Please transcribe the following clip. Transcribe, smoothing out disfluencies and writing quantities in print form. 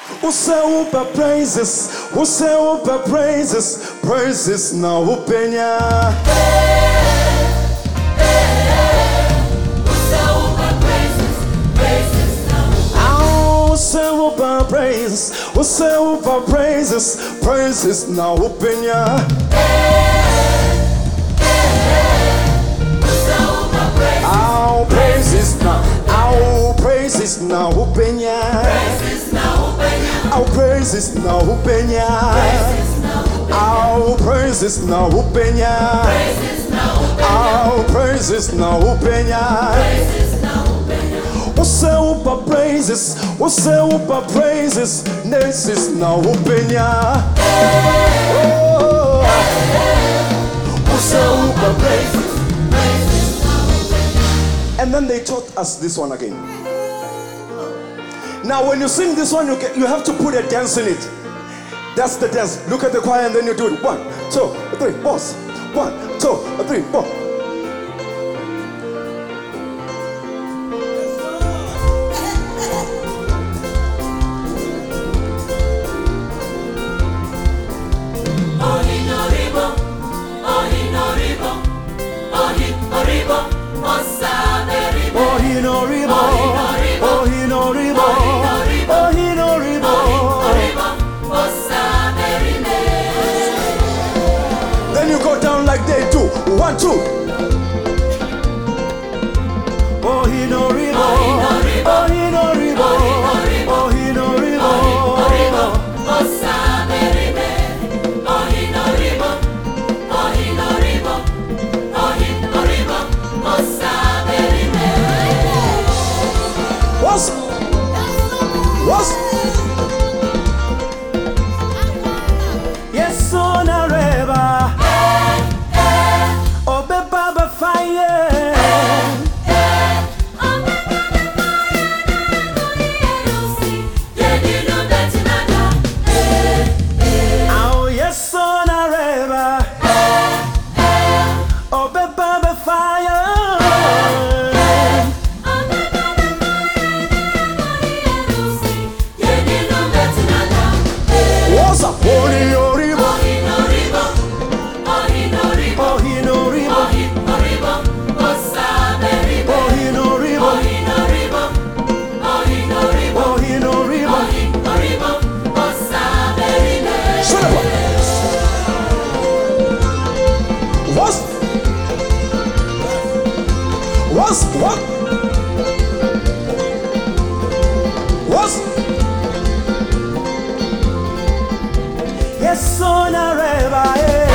Usa praises, usa praises, praises na upenya. Usa praises, usa praises, praises na upenya. Our praises now, our praises now, upenya. Our praises now, upenya. Our praises now, upenya. Our praises now, upenya. What's up praises? What's up praises? This is now upenya. What's up praises? And then they taught us this one again. Now when you sing this one, you have to put a dance in it. That's the dance. Look at the choir and then you do it. 1, 2, 3, boss. 1, 2, 3, 4. Then you go down like they do. 1, 2. Oh, he no ribo. Oh, he no ribo. Oh, he no ribo. What's yes on a river. Oh, be baba fire. Oh, yes on a river. Oh, be baba fire. What? Yes, on a river.